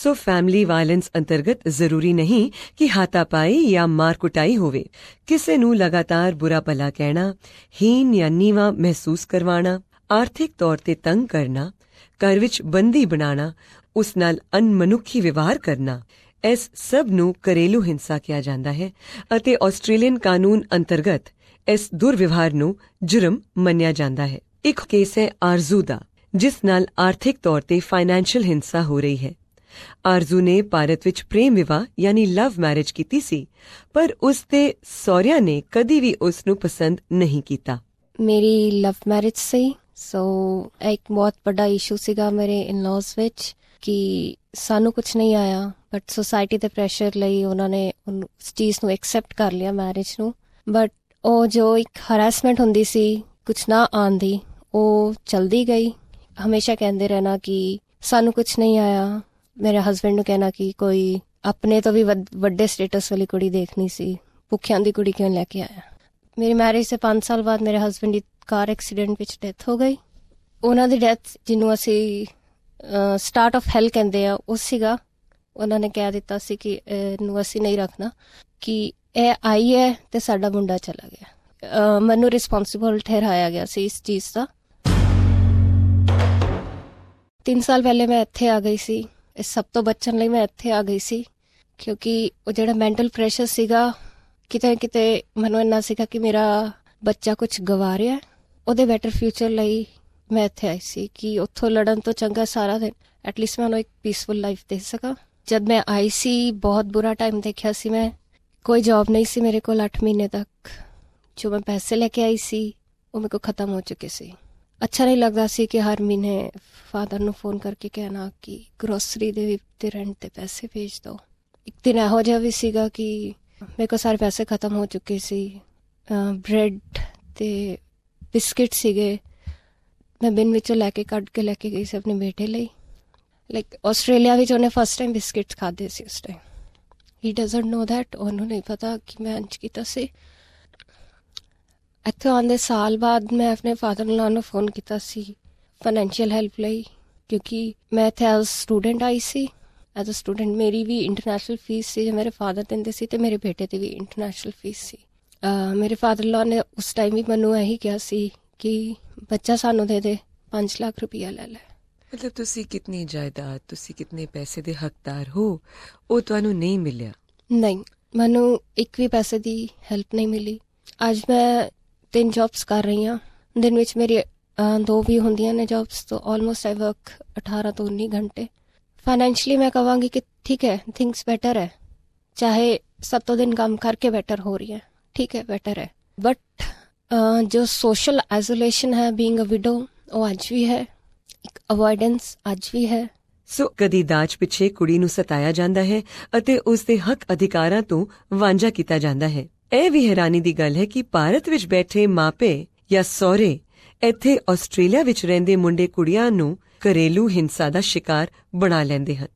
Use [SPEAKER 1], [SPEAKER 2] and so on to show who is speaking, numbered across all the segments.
[SPEAKER 1] ਸੋ family violence ਅੰਤਰਗਤ ਜ਼ਰੂਰੀ ਨਹੀਂ ਕਿ ਹਾਤਾਪਾਈ ਜਾਂ ਮਾਰ ਕੁਟਾਈ ਹੋਵੇ। ਕਿਸੇ ਨੂੰ ਲਗਾਤਾਰ ਬੁਰਾ ਭਲਾ ਕਹਿਣਾ, ਹੀਨ ਜਾਂ ਨੀਵਾਂ ਮਹਿਸੂਸ ਕਰਵਾਉਣਾ, ਆਰਥਿਕ ਤੌਰ ਤੇ ਤੰਗ ਕਰਨਾ, ਘਰ ਵਿੱਚ ਬੰਦੀ ਬਣਾਉਣਾ, ਉਸ ਨਾਲ ਅਣਮਨੁੱਖੀ ਵਿਵਹਾਰ ਕਰਨਾ, ਇਸ ਸਭ ਨੂੰ ਘਰੇਲੂ ਹਿੰਸਾ ਕਿਹਾ ਜਾਂਦਾ ਹੈ ਅਤੇ ਆਸਟ੍ਰੇਲੀਅਨ ਕਾਨੂੰਨ ਅੰਤਰਗਤ ਇਸ ਦੁਰਵਿਵਹਾਰ ਨੂੰ ਜੁਰਮ ਮੰਨਿਆ ਜਾਂਦਾ ਹੈ। ਇੱਕ ਕੇਸ ਹੈ ਆਰਜ਼ੂ ਦਾ, ਜਿਸ ਨਾਲ ਆਰਥਿਕ ਤੌਰ ਤੇ ਫਾਈਨੈਂਸ਼ੀਅਲ ਹਿੰਸਾ ਹੋ ਰਹੀ ਹੈ। ਆਰਜ਼ੂ ਨੇ ਭਾਰਤ ਵਿੱਚ ਪ੍ਰੇਮ ਵਿਵਾਹ ਯਾਨੀ ਲਵ ਮੈਰਿਜ ਕੀਤੀ ਸੀ, ਪਰ ਉਸ ਦੇ ਸਹੁਰਿਆਂ ਨੇ ਕਦੀ ਵੀ ਉਸ ਨੂੰ ਪਸੰਦ ਨਹੀਂ ਕੀਤਾ।
[SPEAKER 2] ਮੇਰੀ ਲਵ ਮੈਰਿਜ ਸੀ, ਸੋ ਇੱਕ ਬਹੁਤ ਵੱਡਾ ਇਸ਼ੂ ਸੀਗਾ ਮੇਰੇ ਇਨ-ਲॉज ਵਿੱਚ ਕਿ ਸਾਨੂੰ ਕੁਛ ਨਹੀਂ ਆਇਆ, ਬਟ ਸੋਸਾਇਟੀ ਦੇ ਪ੍ਰੈਸ਼ਰ ਲਈ ਉਹਨਾਂ ਨੇ ਉਸ ਚੀਜ਼ ਨੂੰ ਐਕਸੈਪਟ ਕਰ ਲਿਆ, ਮੈਰਿਜ ਨੂੰ। ਬਟ ਉਹ ਜੋ ਇੱਕ ਹਰਾਸਮੈਂਟ ਹੁੰਦੀ ਸੀ ਕੁਛ ਨਾ ਆਉਣ ਦੀ, ਉਹ ਚਲਦੀ ਗਈ। ਹਮੇਸ਼ਾ ਕਹਿੰਦੇ ਰਹਿਣਾ ਕਿ ਸਾਨੂੰ ਕੁਛ ਨਹੀਂ ਆਇਆ। ਮੇਰੇ ਹਸਬੈਂਡ ਨੂੰ ਕਹਿਣਾ ਕਿ ਕੋਈ ਆਪਣੇ ਤੋਂ ਵੀ ਵੱਡੇ ਸਟੇਟਸ ਵਾਲੀ ਕੁੜੀ ਦੇਖਣੀ ਸੀ, ਭੁੱਖਿਆਂ ਦੀ ਕੁੜੀ ਕਿਉਂ ਲੈ ਕੇ ਆਇਆ। ਮੇਰੀ ਮੈਰਿਜ ਦੇ 5 ਸਾਲ ਬਾਅਦ ਮੇਰੇ ਹਸਬੈਂਡ ਦੀ ਕਾਰ ਐਕਸੀਡੈਂਟ ਵਿੱਚ ਡੈਥ ਹੋ ਗਈ। ਉਹਨਾਂ ਦੀ ਡੈਥ, ਜਿਹਨੂੰ ਅਸੀਂ ਸਟਾਰਟ ਆਫ ਹੈਲ ਕਹਿੰਦੇ ਆ, ਉਹ ਸੀਗਾ। ਉਹਨਾਂ ਨੇ ਕਹਿ ਦਿੱਤਾ ਸੀ ਕਿ ਇਹਨੂੰ ਅਸੀਂ ਨਹੀਂ ਰੱਖਣਾ, ਕਿ ਇਹ ਆਈ ਹੈ ਤੇ ਸਾਡਾ ਮੁੰਡਾ ਚਲਾ ਗਿਆ। ਮੈਨੂੰ ਰਿਸਪੌਂਸਿਬਲ ਠਹਿਰਾਇਆ ਗਿਆ ਸੀ ਇਸ ਚੀਜ਼ ਦਾ। 3 ਸਾਲ ਪਹਿਲੇ ਮੈਂ ਇੱਥੇ ਆ ਗਈ ਸੀ। ਇਸ ਸਭ ਤੋਂ ਬਚਣ ਲਈ ਮੈਂ ਇੱਥੇ ਆ ਗਈ ਸੀ, ਕਿਉਂਕਿ ਉਹ ਜਿਹੜਾ ਮੈਂਟਲ ਪ੍ਰੈਸ਼ਰ ਸੀਗਾ, ਕਿਤੇ ਨਾ ਕਿਤੇ ਮੈਨੂੰ ਇੰਨਾ ਸੀਗਾ ਕਿ ਮੇਰਾ ਬੱਚਾ ਕੁਛ ਗਵਾ ਰਿਹਾ, ਉਹਦੇ ਬੈਟਰ ਫਿਊਚਰ ਲਈ ਮੈਂ ਇੱਥੇ ਆਈ ਸੀ ਕਿ ਉੱਥੋਂ ਲੜਨ ਤੋਂ ਚੰਗਾ ਸਾਰਾ ਦਿਨ ਐਟਲੀਸਟ ਮੈਂ ਉਹਨੂੰ ਇੱਕ ਪੀਸਫੁਲ ਲਾਈਫ ਦੇ ਸਕਾਂ। ਜਦ ਮੈਂ ਆਈ ਸੀ ਬਹੁਤ ਬੁਰਾ ਟਾਈਮ ਦੇਖਿਆ ਸੀ ਮੈਂ। ਕੋਈ ਜੌਬ ਨਹੀਂ ਸੀ ਮੇਰੇ ਕੋਲ 8 ਮਹੀਨੇ ਤੱਕ। ਜੋ ਮੈਂ ਪੈਸੇ ਲੈ ਕੇ ਆਈ ਸੀ ਉਹ ਮੇਰੇ ਕੋਲ ਖਤਮ ਹੋ ਚੁੱਕੇ ਸੀ। ਅੱਛਾ ਨਹੀਂ ਲੱਗਦਾ ਸੀ ਕਿ ਹਰ ਮਹੀਨੇ ਫਾਦਰ ਨੂੰ ਫੋਨ ਕਰਕੇ ਕਹਿਣਾ ਕਿ ਗਰੋਸਰੀ ਦੇ ਵੀ ਤੇ ਰੈਂਟ ਦੇ ਪੈਸੇ ਭੇਜ ਦਿਓ। ਇੱਕ ਦਿਨ ਇਹੋ ਜਿਹਾ ਵੀ ਸੀਗਾ ਕਿ ਮੇਰੇ ਕੋਲ ਸਾਰੇ ਪੈਸੇ ਖਤਮ ਹੋ ਚੁੱਕੇ ਸੀ। ਬ੍ਰੈਡ ਤੇ ਬਿਸਕਿਟ ਸੀਗੇ, ਮੈਂ ਬਿਨ ਵਿੱਚੋਂ ਲੈ ਕੇ ਕੱਢ ਕੇ ਲੈ ਕੇ ਗਈ ਸੀ ਆਪਣੇ ਬੇਟੇ ਲਈ। ਲਾਈਕ ਆਸਟ੍ਰੇਲੀਆ ਵਿੱਚ ਉਹਨੇ ਫਸਟ ਟਾਈਮ ਬਿਸਕਿਟਸ ਖਾਧੇ ਸੀ ਉਸ time. He doesn't know that, ਉਹਨੂੰ ਨਹੀਂ ਪਤਾ ਕਿ ਮੈਂ ਇੰਝ ਕੀਤਾ ਸੀ। ਇੱਥੇ ਆਉਣ ਦੇ ਸਾਲ ਬਾਅਦ ਮੈਂ ਆਪਣੇ ਫਾਦਰ ਇਨ ਲਾਅ ਨੂੰ ਫੋਨ ਕੀਤਾ ਸੀ ਫਾਈਨੈਂਸ਼ੀਅਲ ਹੈਲਪ ਲਈ, ਕਿਉਂਕਿ ਮੈਂ ਇੱਥੇ ਐਜ਼ ਸਟੂਡੈਂਟ ਆਈ ਸੀ। ਐਜ਼ ਅ ਸਟੂਡੈਂਟ ਮੇਰੀ ਵੀ ਇੰਟਰਨੈਸ਼ਨਲ ਫੀਸ ਸੀ ਜੋ ਮੇਰੇ ਫਾਦਰ ਦਿੰਦੇ ਸੀ, ਅਤੇ ਮੇਰੇ ਬੇਟੇ ਦੀ ਵੀ ਇੰਟਰਨੈਸ਼ਨਲ ਫੀਸ ਸੀ। ਮੇਰੇ ਫਾਦਰ ਇਨ ਲਾਅ ਨੇ ਉਸ ਟਾਈਮ ਵੀ ਮੈਨੂੰ ਇਹੀ ਕਿਹਾ ਸੀ ਕਿ ਬੱਚਾ ਸਾਨੂੰ ਦੇ ਦੇ, 5 ਲੱਖ ਰੁਪਈਆ ਲੈ ਲੈ।
[SPEAKER 1] ਮਤਲਬ ਤੁਸੀਂ ਕਿਤਨੀ ਜਾਇਦਾਦ, ਤੁਸੀਂ ਕਿਤਨੇ ਪੈਸੇ ਦੇ ਹੱਕਦਾਰ ਹੋ, ਉਹ ਤੁਹਾਨੂੰ ਨਹੀਂ ਮਿਲਿਆ? ਨਹੀਂ,
[SPEAKER 2] ਮੈਨੂੰ ਇੱਕ ਵੀ ਪੈਸੇ ਦੀ ਹੈਲਪ ਨਹੀਂ ਮਿਲੀ। ਅੱਜ ਮੈਂ 3 ਜੌਬਸ ਕਰ ਰਹੀ ਹਾਂ, ਦਿਨ ਵਿੱਚ ਮੇਰੀ 2 ਵੀ ਹੁੰਦੀਆਂ ਨੇ ਜੌਬਸ, ਤੋਂ ਆਲਮੋਸਟ ਆਈ ਵਰਕ 18 ਤੋਂ 19 ਘੰਟੇ। ਫਾਈਨੈਂਸ਼ਲੀ ਮੈਂ ਕਹਾਂਗੀ ਕਿ ਠੀਕ ਹੈ, ਥਿੰਗਸ ਬੈਟਰ ਹੈ, ਚਾਹੇ 7 ਦਿਨ ਕੰਮ ਕਰਕੇ ਬੈਟਰ ਹੋ ਰਹੀ ਹੈ, ਠੀਕ ਹੈ, ਬੈਟਰ ਹੈ। ਬਟ ਜੋ ਸੋਸ਼ਲ ਆਈਸੋਲੇਸ਼ਨ ਹੈ, ਬੀਇੰਗ ਅ ਵਿਡੋ, ਉਹ ਅੱਜ ਵੀ ਹੈ। ਇੱਕ ਅਵੋਇਡੈਂਸ ਅੱਜ ਵੀ ਹੈ।
[SPEAKER 1] ਸੋ ਕਦੀ ਦਾਜ ਪਿੱਛੇ ਕੁੜੀ ਨੂੰ ਸਤਾਇਆ ਜਾਂਦਾ ਹੈ ਅਤੇ ਉਸ ਦੇ ਹੱਕ ਅਧਿਕਾਰਾਂ ਤੋਂ ਵਾਂਝਾ ਕੀਤਾ ਜਾਂਦਾ ਹੈ। ਇਹ ਵੀ ਹੈਰਾਨੀ ਦੀ ਗੱਲ ਹੈ ਕਿ ਭਾਰਤ ਵਿੱਚ ਬੈਠੇ ਮਾਪੇ ਜਾਂ ਸਹੁਰੇ ਇੱਥੇ ਆਸਟ੍ਰੇਲੀਆ ਵਿੱਚ ਰਹਿੰਦੇ ਮੁੰਡੇ ਕੁੜੀਆਂ ਨੂੰ ਘਰੇਲੂ ਹਿੰਸਾ ਦਾ ਸ਼ਿਕਾਰ ਬਣਾ ਲੈਂਦੇ ਹਨ।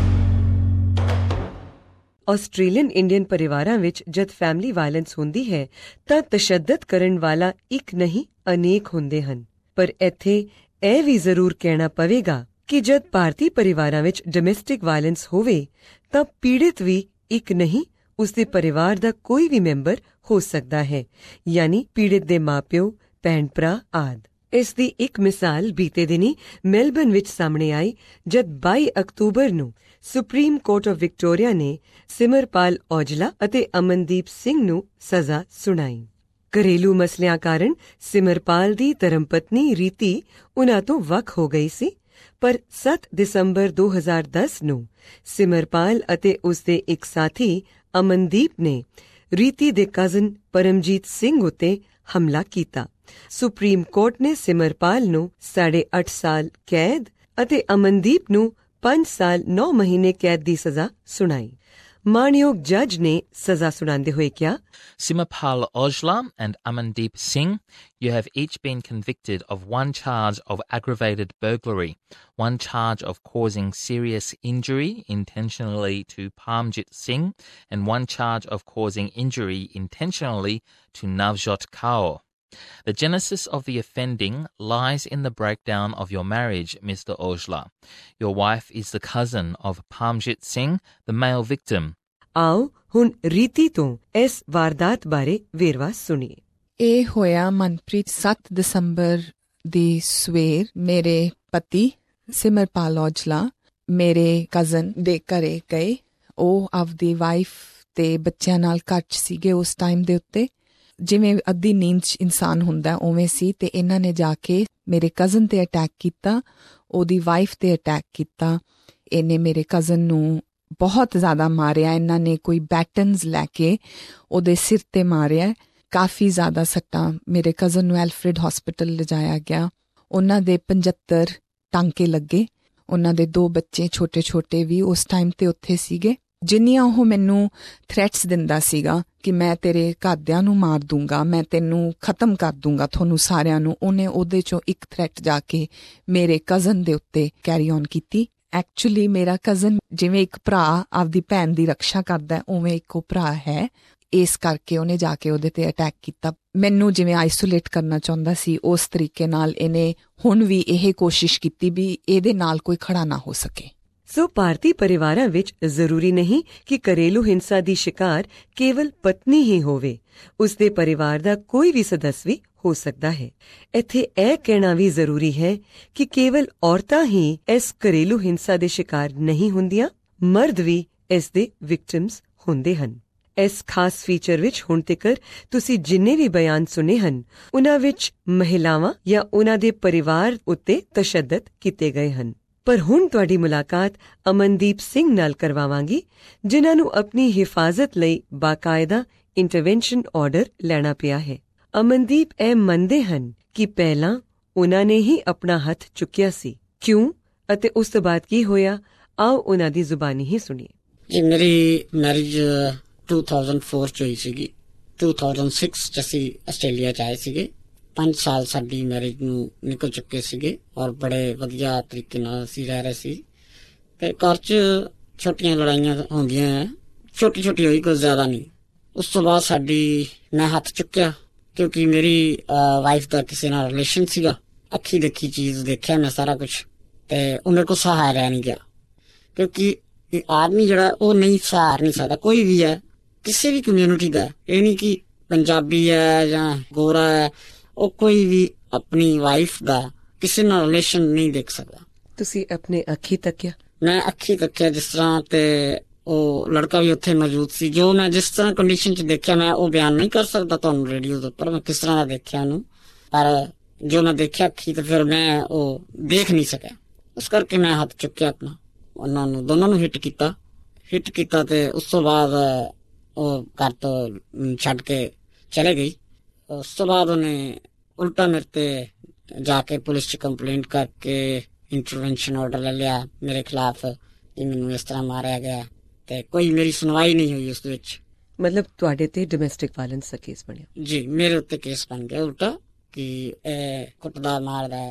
[SPEAKER 1] ਆਸਟ੍ਰੇਲੀਅਨ ਇੰਡੀਅਨ ਪਰਿਵਾਰਾਂ ਵਿੱਚ ਜਦ ਫੈਮਿਲੀ ਵਾਇਲੈਂਸ ਹੁੰਦੀ ਹੈ ਤਾਂ ਤਸ਼ੱਦਦ ਕਰਨ ਵਾਲਾ ਇੱਕ ਨਹੀਂ ਅਨੇਕ ਹੁੰਦੇ ਹਨ। ਪਰ ਇੱਥੇ ਇਹ ਵੀ ਜ਼ਰੂਰ ਕਹਿਣਾ ਪਵੇਗਾ ਕਿ ਜਦ ਭਾਰਤੀ ਪਰਿਵਾਰਾਂ ਵਿੱਚ ਡੋਮੈਸਟਿਕ ਵਾਇਲੈਂਸ ਹੋਵੇ ਤਾਂ ਪੀੜਿਤ ਵੀ ਇੱਕ ਨਹੀਂ, ਉਸਦੇ ਪਰਿਵਾਰ ਦਾ ਕੋਈ ਵੀ ਮੈਂਬਰ ਹੋ ਸਕਦਾ ਹੈ, ਯਾਨੀ ਪੀੜਿਤ ਦੇ ਮਾਪਿਓ, ਭੈਣ ਭਰਾ ਆਦਿ। ਇਸ ਦੀ ਇੱਕ ਮਿਸਾਲ ਬੀਤੇ ਦਿਨੀ ਮੈਲਬਨ ਵਿੱਚ ਸਾਹਮਣੇ ਆਈ ਜਦ 22 ਅਕਤੂਬਰ ਨੂੰ ਸੁਪਰੀਮ ਕੋਰਟ ਆਫ ਵਿਕਟੋਰੀਆ ਨੇ ਸਿਮਰਪਾਲ ਔਜਲਾ ਅਤੇ ਅਮਨਦੀਪ ਸਿੰਘ ਨੂੰ ਸਜ਼ਾ ਸੁਣਾਈ। ਘਰੇਲੂ ਮਸਲਿਆਂ ਕਾਰਨ ਸਿਮਰਪਾਲ ਦੀ ਧਰਮਪਤਨੀ ਰੀਤੀ ਉਨ੍ਹਾਂ ਤੋਂ ਵੱਖ ਹੋ ਗਈ ਸੀ, ਪਰ 7 ਦਸੰਬਰ 2010 ਨੂੰ ਸਿਮਰਪਾਲ ਅਤੇ ਉਸਦੇ ਇੱਕ ਸਾਥੀ ਅਮਨਦੀਪ ਨੇ ਰੀਤੀ ਦੇ ਕਜ਼ਨ ਪਰਮਜੀਤ ਸਿੰਘ ਉੱਤੇ ਹਮਲਾ ਕੀਤਾ। ਸੁਪਰੀਮ ਕੋਰਟ ਨੇ ਸਿਮਰਪਾਲ ਨੂੰ 8.5 ਸਾਲ ਕੈਦ ਅਤੇ ਅਮਨਦੀਪ ਨੂੰ 5 ਸਾਲ 9 ਮਹੀਨੇ ਕੈਦ ਦੀ ਸਜ਼ਾ ਸੁਣਾਈ। ਮਾਣਯੋਗ ਜੱਜ ਨੇ ਸਜ਼ਾ ਸੁਣਾਉਂਦੇ ਹੋਏ ਕਿਹਾ,
[SPEAKER 3] Simarpal Ojla and Amandeep Singh, you have each been convicted of 1 charge of aggravated burglary, 1 charge of causing serious injury intentionally to Parmjit Singh, and 1 charge of causing injury intentionally to Navjot Kaur. The genesis of the offending lies in the breakdown of your marriage, Mr. Ojla. Your wife is the cousin of Parmjit Singh, the male victim.
[SPEAKER 1] ਆਓ ਹੁਣ ਰੀਤੀ ਤੋਂ ਇਸ ਵਾਰਦਾਤ ਬਾਰੇ ਵੇਰਵਾ ਸੁਣੀਏ।
[SPEAKER 4] ਇਹ ਹੋਇਆ ਮਨਪ੍ਰੀਤ 7 ਦਸੰਬਰ ਦੀ ਸਵੇਰ ਮੇਰੇ ਪਤੀ ਸਿਮਰਪਾਲ ਔਜਲਾ ਮੇਰੇ ਕਜ਼ਨ ਦੇ ਘਰੇ ਗਏ। ਉਹ ਆਪਦੀ ਵਾਈਫ ਤੇ ਬੱਚਿਆਂ ਨਾਲ ਘਰ 'ਚ ਸੀਗੇ ਉਸ ਟਾਈਮ ਦੇ ਉੱਤੇ। ਜਿਵੇਂ ਅੱਧੀ ਨੀਂਦ 'ਚ ਇਨਸਾਨ ਹੁੰਦਾ ਉਵੇਂ ਸੀ ਤੇ ਇਹਨਾਂ ਨੇ ਜਾ ਕੇ ਮੇਰੇ ਕਜ਼ਨ ਤੇ ਅਟੈਕ ਕੀਤਾ, ਉਹਦੀ ਵਾਈਫ ਤੇ ਅਟੈਕ ਕੀਤਾ। ਇਹਨੇ ਮੇਰੇ ਕਜ਼ਨ ਨੂੰ ਬਹੁਤ ਜ਼ਿਆਦਾ ਮਾਰਿਆ। ਇਹਨਾਂ ਨੇ ਕੋਈ ਬੈਟਨਸ ਲੈ ਕੇ ਉਹਦੇ ਸਿਰ ਤੇ ਮਾਰਿਆ। ਕਾਫੀ ਜ਼ਿਆਦਾ ਸੱਟਾਂ। ਮੇਰੇ ਕਜ਼ਨ ਨੂੰ ਐਲਫਰੈਡ ਹਸਪੀਟਲ ਲਿਜਾਇਆ ਗਿਆ। ਉਹਨਾਂ ਦੇ 75 ਟਾਂਕੇ ਲੱਗੇ। ਉਹਨਾਂ ਦੇ 2 ਬੱਚੇ ਛੋਟੇ ਛੋਟੇ ਵੀ ਉਸ ਟਾਈਮ ਤੇ ਉੱਥੇ ਸੀਗੇ। ਜਿੰਨੀਆਂ ਉਹ ਮੈਨੂੰ ਥ੍ਰੈਟਸ ਦਿੰਦਾ ਸੀਗਾ ਕਿ ਮੈਂ ਤੇਰੇ ਘਰਦਿਆਂ ਨੂੰ ਮਾਰ ਦੂੰਗਾ, ਮੈਂ ਤੈਨੂੰ ਖਤਮ ਕਰ ਦੂੰਗਾ ਤੁਹਾਨੂੰ ਸਾਰਿਆਂ ਨੂੰ, ਉਹਨੇ ਉਹਦੇ ਚੋਂ ਇੱਕ ਥ੍ਰੈਟ ਜਾ ਕੇ ਮੇਰੇ ਕਜ਼ਨ ਦੇ ਉੱਤੇ ਕੈਰੀ ਔਨ ਕੀਤੀ। ਐਕਚੁਅਲੀ ਮੇਰਾ ਕਜ਼ਨ ਜਿਵੇਂ ਇੱਕ ਭਰਾ ਆਪਦੀ ਭੈਣ ਦੀ ਰੱਖਿਆ ਕਰਦਾ ਉਵੇਂ ਇੱਕ ਉਹ ਭਰਾ ਹੈ। ਇਸ ਕਰਕੇ ਉਹਨੇ ਜਾ ਕੇ ਉਹਦੇ ਤੇ ਅਟੈਕ ਕੀਤਾ। ਮੈਨੂੰ ਜਿਵੇਂ ਆਈਸੋਲੇਟ ਕਰਨਾ ਚਾਹੁੰਦਾ ਸੀ ਉਸ ਤਰੀਕੇ ਨਾਲ ਇਹਨੇ ਹੁਣ ਵੀ ਇਹ ਕੋਸ਼ਿਸ਼ ਕੀਤੀ ਵੀ ਇਹਦੇ ਨਾਲ ਕੋਈ ਖੜਾ ਨਾ ਹੋ ਸਕੇ।
[SPEAKER 1] ਸੋ ਭਾਰਤੀ ਪਰਿਵਾਰਾਂ ਵਿੱਚ ਜ਼ਰੂਰੀ ਨਹੀਂ ਕਿ ਘਰੇਲੂ ਹਿੰਸਾ ਦੀ ਸ਼ਿਕਾਰ ਕੇਵਲ ਪਤਨੀ ਹੀ ਹੋਵੇ, ਉਸਦੇ ਪਰਿਵਾਰ ਦਾ ਕੋਈ ਵੀ ਸਦੱਸ ਵੀ ਹੋ ਸਕਦਾ ਹੈ। ਇੱਥੇ ਇਹ ਕਹਿਣਾ ਵੀ ਜ਼ਰੂਰੀ ਹੈ ਕਿ ਕੇਵਲ ਔਰਤਾਂ ਹੀ ਇਸ ਘਰੇਲੂ ਹਿੰਸਾ ਦੇ ਸ਼ਿਕਾਰ ਨਹੀਂ ਹੁੰਦੀਆਂ, ਮਰਦ ਵੀ ਇਸ ਦੇ ਵਿਕਟਿਮਸ ਹੁੰਦੇ ਹਨ। ਇਸ ਖਾਸ ਫੀਚਰ ਵਿੱਚ ਹੁਣ ਤੱਕ ਤੁਸੀਂ ਜਿੰਨੇ ਵੀ ਬਿਆਨ ਸੁਣੇ ਹਨ ਉਨ੍ਹਾਂ ਵਿੱਚ ਮਹਿਲਾਵਾਂ ਜਾਂ ਉਨ੍ਹਾਂ ਦੇ ਪਰਿਵਾਰ ਉੱਤੇ ਤਸ਼ੱਦਦ ਕੀਤੇ ਗਏ ਹਨ। ਪਰ ਹੁਣ ਤੁਹਾਡੀ ਮੁਲਾਕਾਤ ਅਮਨਦੀਪ ਸਿੰਘ ਨਾਲ ਕਰਵਾਵਾਂਗੀ, ਜਿਨ੍ਹਾਂ ਨੂੰ ਆਪਣੀ ਹਿਫਾਜ਼ਤ ਲਈ ਬਾਕਾਇਦਾ ਇੰਟਰਵੈਂਸ਼ਨ ਆਰਡਰ ਲੈਣਾ ਪਿਆ ਹੈ। ਅਮਨਦੀਪ ਇਹ ਮੰਨਦੇ ਹਨ ਕਿ ਪਹਿਲਾਂ ਉਨ੍ਹਾਂ ਨੇ ਹੀ ਆਪਣਾ ਹੱਥ ਚੁੱਕਿਆ ਸੀ। ਕਿਉਂ ਅਤੇ ਉਸ ਤੋਂ ਬਾਅਦ ਕੀ ਹੋਇਆ, ਆਓ ਉਨ੍ਹਾਂ ਦੀ ਜ਼ੁਬਾਨੀ ਹੀ ਸੁਣੀਏ।
[SPEAKER 5] ਜੀ ਮੇਰੀ ਮੈਰਿਜ 2004 ਚ ਹੋਈ ਸੀਗੀ। 2006 ਚ ਅਸੀਂ ਆਸਟ੍ਰੇਲੀਆ ਚ ਆਏ ਸੀਗੇ। 5 ਸਾਲ ਸਾਡੀ ਮੈਰਿਜ ਨੂੰ ਨਿਕਲ ਚੁੱਕੇ ਸੀਗੇ ਔਰ ਬੜੇ ਵਧੀਆ ਤਰੀਕੇ ਨਾਲ ਅਸੀਂ ਰਹਿ ਰਹੇ ਸੀ। ਤੇ ਘਰ 'ਚ ਛੋਟੀਆਂ ਲੜਾਈਆਂ ਹੁੰਦੀਆਂ, ਛੋਟੀ ਛੋਟੀ ਹੋਈ, ਕੋਈ ਜ਼ਿਆਦਾ ਨਹੀਂ। ਉਸ ਤੋਂ ਬਾਅਦ ਸਾਡੀ ਮੈਂ ਹੱਥ ਚੁੱਕਿਆ ਕਿਉਂਕਿ ਮੇਰੀ ਵਾਈਫ ਦਾ ਕਿਸੇ ਨਾਲ ਰਿਲੇਸ਼ਨ ਸੀਗਾ। ਅੱਖੀ ਦੇਖੀ ਚੀਜ਼ ਦੇਖਿਆ ਮੈਂ ਸਾਰਾ ਕੁਛ, ਤੇ ਉਹ ਮੇਰੇ ਕੋਲ ਸਹਾਰ ਰਹਿ ਨਹੀਂ ਗਿਆ ਕਿਉਂਕਿ ਆਦਮੀ ਜਿਹੜਾ ਉਹ ਨਹੀਂ ਸਹਾਰ ਨਹੀਂ ਸਕਦਾ। ਕੋਈ ਵੀ ਹੈ, ਕਿਸੇ ਵੀ ਕਮਿਊਨਿਟੀ ਦਾ, ਇਹ ਨਹੀਂ ਕਿ ਪੰਜਾਬੀ ਹੈ ਜਾਂ ਗੋਰਾ ਹੈ, ਉਹ ਕੋਈ ਵੀ ਆਪਣੀ ਵਾਈਫ ਦਾ ਕਿਸੇ ਨਾਲ ਰਿਲੇਸ਼ਨ ਨਹੀਂ ਦੇਖ ਸਕਦਾ।
[SPEAKER 1] ਤੁਸੀਂ ਆਪਣੇ ਅੱਖੀ ਤੱਕਿਆ? ਮੈਂ
[SPEAKER 5] ਅੱਖੀ ਤੱਕਿਆ ਜਿਸ ਤਰ੍ਹਾਂ, ਤੇ ਉਹ ਲੜਕਾ ਵੀ ਉੱਥੇ ਮੌਜੂਦ ਸੀ। ਜੋ ਮੈਂ ਜਿਸ ਤਰ੍ਹਾਂ ਕੰਡੀਸ਼ਨ 'ਚ ਦੇਖਿਆ ਮੈਂ ਉਹ ਬਿਆਨ ਨਹੀਂ ਕਰ ਸਕਦਾ ਤੁਹਾਨੂੰ ਰੇਡੀਓ ਦੇ ਉੱਪਰ, ਮੈਂ ਕਿਸ ਤਰ੍ਹਾਂ ਦਾ ਦੇਖਿਆ ਉਹਨੂੰ, ਪਰ ਜੋ ਮੈਂ ਦੇਖਿਆ ਅੱਖੀ ਤੇ ਫਿਰ ਮੈਂ ਉਹ ਦੇਖ ਨਹੀਂ ਸਕਿਆ। ਉਸ ਕਰਕੇ ਮੈਂ ਹੱਥ ਚੁੱਕਿਆ ਆਪਣਾ, ਉਹਨਾਂ ਨੂੰ ਦੋਨਾਂ ਨੂੰ ਹਿੱਟ ਕੀਤਾ ਤੇ ਉਸ ਤੋਂ ਬਾਅਦ ਉਹ ਘਰ ਤੋਂ ਛੱਡ ਕੇ ਚਲੇ ਗਈ। ਉਸ ਤੋਂ ਬਾਅਦ ਉਹਨੇ ਉਲਟਾ ਮੇਰੇ ਤੇ ਜਾ ਕੇ ਪੁਲਿਸ 'ਚ ਕੰਪਲੇਂਟ ਕਰਕੇ ਇੰਟਰਵੈਂਸ਼ਨ ਆਰਡਰ ਲੈ ਲਿਆ ਮੇਰੇ ਖਿਲਾਫ ਕਿ ਮੈਨੂੰ ਇਸ ਤਰ੍ਹਾਂ ਮਾਰਿਆ ਗਿਆ, ਤੇ ਕੋਈ ਮੇਰੀ ਸੁਣਵਾਈ ਨਹੀਂ ਹੋਈ ਉਸ ਦੇ ਵਿੱਚ।
[SPEAKER 1] ਮਤਲਬ ਤੁਹਾਡੇ ਤੇ ਡੋਮੈਸਟਿਕ ਵਾਇਲੈਂਸ ਦਾ ਕੇਸ ਬਣਿਆ? ਜੀ,
[SPEAKER 5] ਮੇਰੇ ਉੱਤੇ ਕੇਸ ਬਣ ਗਿਆ ਉਲਟਾ ਕਿ ਇਹ ਕੁੱਟਦਾ ਮਾਰਦਾ।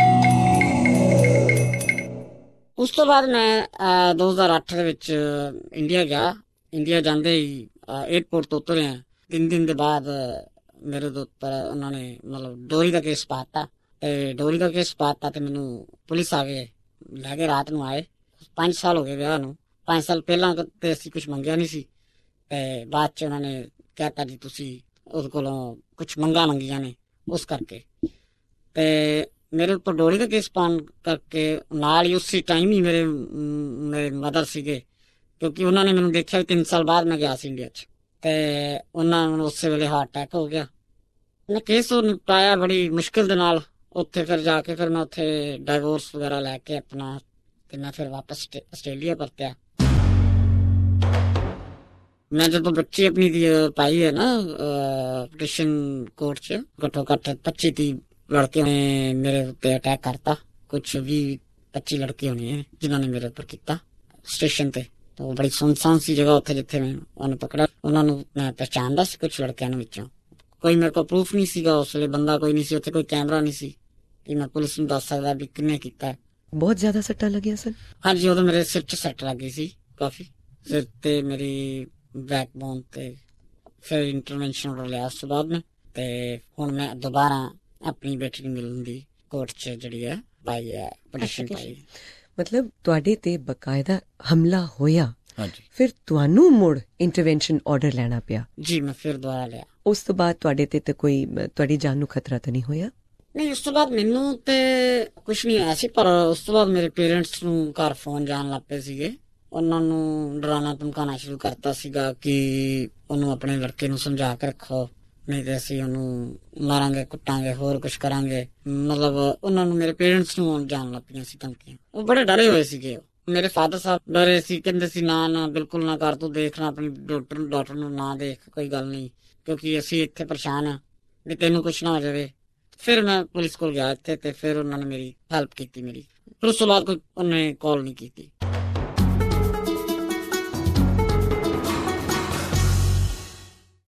[SPEAKER 5] ਉਸ ਤੋਂ ਬਾਅਦ ਮੈਂ 2008 ਦੇ ਵਿੱਚ ਇੰਡੀਆ ਗਿਆ। ਇੰਡੀਆ ਜਾਂਦੇ ਹੀ ਏਅਰਪੋਰਟ ਤੋਂ ਉਤਰਿਆ 3 ਦਿਨ ਦੇ ਬਾਅਦ ਮੇਰੇ ਦੇ ਉੱਪਰ ਉਹਨਾਂ ਨੇ ਮਤਲਬ ਡੋਰੀ ਦਾ ਕੇਸ ਪਾਤਾ, ਤੇ ਡੋਰੀ ਦਾ ਕੇਸ ਪਾਤਾ ਤੇ ਮੈਨੂੰ ਪੁਲਿਸ ਆ ਕੇ ਲੈ ਕੇ ਰਾਤ ਨੂੰ ਆਏ। 5 ਸਾਲ ਹੋ ਗਏ ਵਿਆਹ ਨੂੰ। 5 ਸਾਲ ਪਹਿਲਾਂ ਤੇ ਅਸੀਂ ਕੁਛ ਮੰਗਿਆ ਨਹੀਂ ਸੀ, ਤੇ ਬਾਅਦ ਚ ਉਹਨਾਂ ਨੇ ਕਹਿਤਾ ਜੀ ਤੁਸੀਂ ਉਹਦੇ ਕੋਲੋਂ ਕੁਛ ਮੰਗੀਆਂ ਨੇ, ਉਸ ਕਰਕੇ ਤੇ ਮੇਰੇ ਉੱਪਰ ਡੋਰੀ ਦਾ ਕੇਸ ਪਾਉਣ ਕਰਕੇ ਨਾਲ ਹੀ ਉਸੇ ਟਾਈਮ ਹੀ ਮੇਰੇ ਮਦਰ ਸੀਗੇ, ਕਿਉਂਕਿ ਉਹਨਾਂ ਨੇ ਮੈਨੂੰ ਦੇਖਿਆ 3 ਸਾਲ ਬਾਅਦ ਮੈਂ ਗਿਆ ਸੀ ਇੰਡੀਆ 'ਚ, ਤੇ ਉਹਨਾਂ ਨੂੰ ਉਸੇ ਵੇਲੇ ਹਾਰਟ ਅਟੈਕ ਹੋ ਗਿਆ। ਮੈਂ ਕੇਸ ਉਹ ਨਿਪਟਾਇਆ ਬੜੀ ਮੁਸ਼ਕਿਲ ਦੇ ਨਾਲ। ਉੱਥੇ ਫਿਰ ਜਾ ਕੇ ਫਿਰ ਮੈਂ ਉੱਥੇ ਡਾਈਵੋਰਸ ਵਗੈਰਾ ਲੈ ਕੇ ਆਪਣਾ, ਤੇ ਮੈਂ ਫਿਰ ਵਾਪਸ ਆਸਟ੍ਰੇਲੀਆ ਪਰਤਿਆ। ਮੈਂ ਜਦੋਂ ਬੱਚੀ ਆਪਣੀ ਦੀ ਪਾਈ ਹੈ ਨਾ ਪਟੀਸ਼ਨ ਕੋਰਟ 'ਚ, ਘੱਟੋ ਘੱਟ 25-30 ਲੜਕੇ ਨੇ ਮੇਰੇ ਉੱਤੇ ਅਟੈਕ ਕਰਤਾ। ਕੁਛ 20-25 ਲੜਕੇ ਹੋਣੇ ਹੈ ਜਿਨ੍ਹਾਂ ਨੇ ਮੇਰੇ ਉੱਪਰ ਕੀਤਾ ਸਟੇਸ਼ਨ ਤੇ। ਉਹ ਬੜੀ ਸੁਨਸਾਨ ਸੀ ਜਗ੍ਹਾ ਉੱਥੇ ਜਿੱਥੇ ਮੈਂ ਉਹਨੂੰ ਪਕੜਿਆ। ਉਹਨਾਂ ਨੂੰ ਮੈਂ ਪਹਿਚਾਣਦਾ ਸੀ ਕੁਛ ਲੜਕਿਆਂ ਨੂੰ ਵਿੱਚੋਂ। ਕੋਈ ਮੇਰੇ ਕੋਲ ਪ੍ਰੂਫ ਨਹੀਂ ਸੀਗਾ ਉਸ ਵੇਲੇ, ਬੰਦਾ ਕੋਈ ਨਹੀਂ ਸੀ ਉੱਥੇ, ਕੋਈ ਕੈਮਰਾ ਨਹੀਂ ਸੀ ਕਿ ਮੈਂ ਪੁਲਿਸ ਨੂੰ ਦੱਸ ਸਕਦਾ ਵੀ ਕਿੰਨੇ ਕੀਤਾ।
[SPEAKER 1] ਬਹੁਤ ਜ਼ਿਆਦਾ ਸੱਟਾਂ ਲੱਗੀਆਂ ਸਨ?
[SPEAKER 5] ਹਾਂਜੀ, ਉਦੋਂ ਮੇਰੇ ਸਿਰ 'ਚ ਸੱਟ ਲੱਗ ਗਈ ਸੀ ਕਾਫੀ, ਸਿਰ ਤੇ, ਮੇਰੀ ਬੈਕਬੋਨ ਤੇ। ਫਿਰ ਇੰਟਰਵੈਂਸ਼ਨ ਆਰਡਰ ਲਿਆ ਉਸ ਤੋਂ ਬਾਅਦ ਮੈਂ, ਤੇ ਹੁਣ ਮੈਂ ਦੁਬਾਰਾ ਆਪਣੀ ਬੇਟੀ ਨੂੰ ਮਿਲਣ ਦੀ ਕੋਰਟ 'ਚ ਜਿਹੜੀ ਹੈ ਪਾਈ ਹੈ ਪਟੀਸ਼ਨ ਪਾਈ।
[SPEAKER 1] ਮਤਲਬ ਤੁਹਾਡੇ ਤੇ ਬਕਾਇਦਾ ਹਮਲਾ ਹੋਇਆ,
[SPEAKER 5] ਹਾਂਜੀ,
[SPEAKER 1] ਫਿਰ ਤੁਹਾਨੂੰ ਮੁੜ ਇੰਟਰਵੈਂਸ਼ਨ ਆਰਡਰ ਲੈਣਾ ਪਿਆ?
[SPEAKER 5] ਜੀ ਮੈਂ ਫਿਰ ਦੁਬਾਰਾ ਲਿਆ।
[SPEAKER 1] ਉਸ ਤੋਂ ਬਾਅਦ ਤੁਹਾਡੇ ਤੇ ਤਾਂ ਕੋਈ ਤੁਹਾਡੀ ਜਾਨ ਨੂੰ ਖਤਰਾ ਤਾਂ ਨਹੀਂ ਹੋਇਆ?
[SPEAKER 5] ਨਹੀਂ, ਉਸ ਤੋਂ ਬਾਅਦ ਮੈਨੂੰ ਤੇ ਕੁਛ ਨਹੀਂ ਹੋਇਆ ਸੀ, ਪਰ ਉਸ ਤੋਂ ਬਾਅਦ ਮੇਰੇ ਪੇਰੈਂਟਸ ਨੂੰ ਘਰ ਫੋਨ ਜਾਣ ਲੱਗ ਪਏ ਸੀਗੇ। ਉਹਨਾਂ ਨੂੰ ਡਰਾਉਣਾ ਧਮਕਾਉਣਾ ਸ਼ੁਰੂ ਕਰਤਾ ਸੀਗਾ ਕਿ ਉਹਨੂੰ ਆਪਣੇ ਲੜਕੇ ਨੂੰ ਸਮਝਾ ਕੇ ਰੱਖੋ, ਨਹੀਂ ਤੇ ਅਸੀਂ ਉਹਨੂੰ ਮਾਰਾਂਗੇ, ਕੁੱਟਾਂਗੇ, ਹੋਰ ਕੁਛ ਕਰਾਂਗੇ। ਮਤਲਬ ਉਹਨਾਂ ਨੂੰ, ਮੇਰੇ ਪੇਰੈਂਟਸ ਨੂੰ ਜਾਣ ਲੱਗ ਪਈਆਂ ਸੀ ਧਮਕੀਆਂ। ਉਹ ਬੜੇ ਡਰੇ ਹੋਏ ਸੀਗੇ। ਮੇਰੇ ਫਾਦਰ ਸਾਹਿਬ ਡਰੇ ਸੀ, ਕਹਿੰਦੇ ਸੀ ਨਾ ਬਿਲਕੁਲ ਨਾ ਕਰ, ਤੂੰ ਦੇਖਣਾ ਆਪਣੀ ਡਾਕਟਰ ਨੂੰ ਨਾ ਦੇਖ, ਕੋਈ ਗੱਲ ਨਹੀਂ, ਕਿਉਂਕਿ ਅਸੀਂ ਇੱਥੇ ਪਰੇਸ਼ਾਨ ਆ ਵੀ ਤੈਨੂੰ ਕੁਛ ਨਾ ਹੋ ਜਾਵੇ। ਫਿਰ ਮੈਂ ਪੁਲਿਸ ਕੋਲ ਗਿਆ ਇੱਥੇ, ਤੇ ਫਿਰ ਉਹਨਾਂ ਨੇ ਮੇਰੀ ਹੈਲਪ ਕੀਤੀ ਮੇਰੀ। ਫਿਰ ਉਸ ਤੋਂ ਬਾਅਦ ਕੋਈ ਉਹਨੇ ਕਾਲ ਨਹੀਂ ਕੀਤੀ।